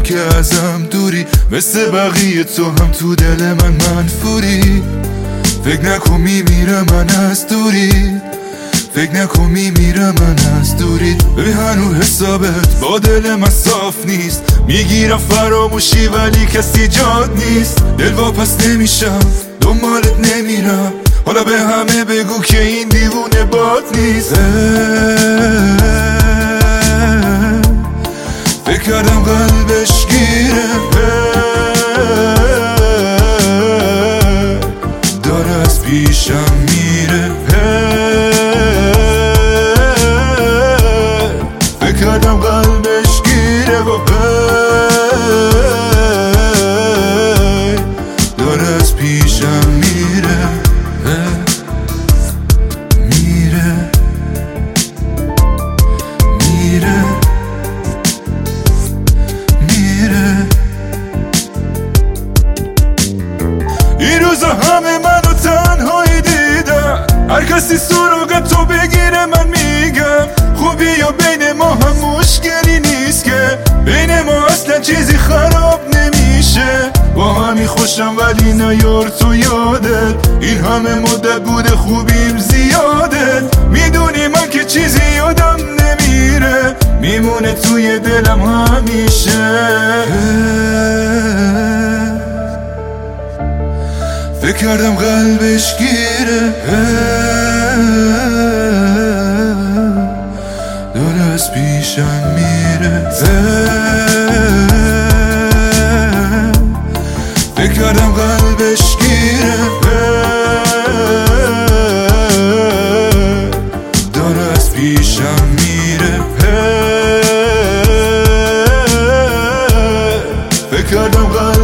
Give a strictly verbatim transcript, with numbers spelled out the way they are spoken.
که ازم دوری، مثل بقیه تو هم تو دل من منفوری. فکر نکن میمیرم من از دوری، فکر نکن میمیرم من از دوری. ببین هنو حسابت با دل من صاف نیست، میگیرم فراموشی ولی کسی جاد نیست. دل واپس نمیشم دنبالت نمیرم، حالا به همه بگو که این دیوونه باد نیست. فکر کردم قلبش گیره، داره از پیشم میره. فکر کردم قلبش گیره و داره از پیشم میره میره میره میره. این روزا همه منو تنهایی دیدم، هر کسی سراغ تو بگیره من میگم خوبی یا بین ما هم مشکلی نیست که، بین ما اصلا چیزی خراب نمیشه. با همی خوشم ولی نیار تو یادت، این همه مدت بوده خوبیم زیادت. میدونی من که چیزی یادم نمیره، میمونه توی دلم همیشه. فکر کردم قلبش گیره، داره از پیشم میره. فکر کردم قلبش گیره، داره از پیشم میره. فکر کردم قلبش